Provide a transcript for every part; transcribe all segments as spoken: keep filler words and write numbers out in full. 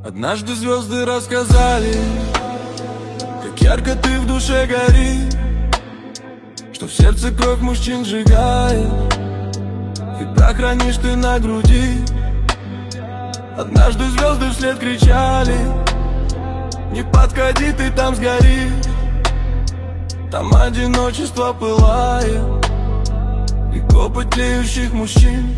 Однажды звезды рассказали, как ярко ты в душе горишь, что в сердце кровь мужчин сжигает, и так хранишь ты на груди. Однажды звезды вслед кричали: не подходи, ты там сгоришь. Там одиночество пылает, и копоть тлеющих мужчин.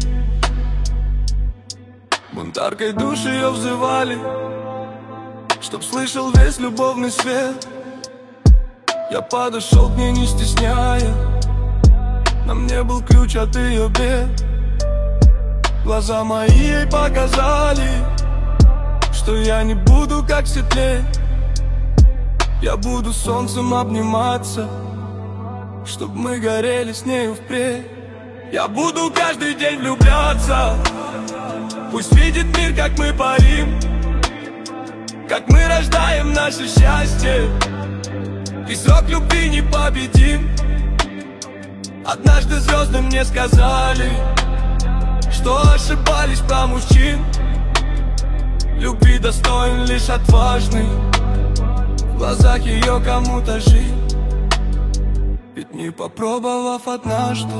Бунтаркой души ее взывали, чтоб слышал весь любовный свет. Я подошел к ней, не стесняя, на мне был ключ от ее бед. Глаза мои ей показали, что я не буду как все тлеть. Я буду солнцем обниматься, чтоб мы горели с нею впредь. Я буду каждый день влюбляться, пусть видит мир, как мы парим, как мы рождаем наше счастье, и срок любви непобедим. Однажды звезды мне сказали, что ошибались про мужчин. Любви достоин лишь отважный, в глазах ее кому-то жить. Ведь не попробовав однажды,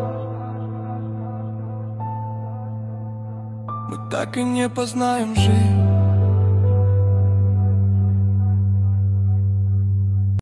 мы так и не познаем жизнь.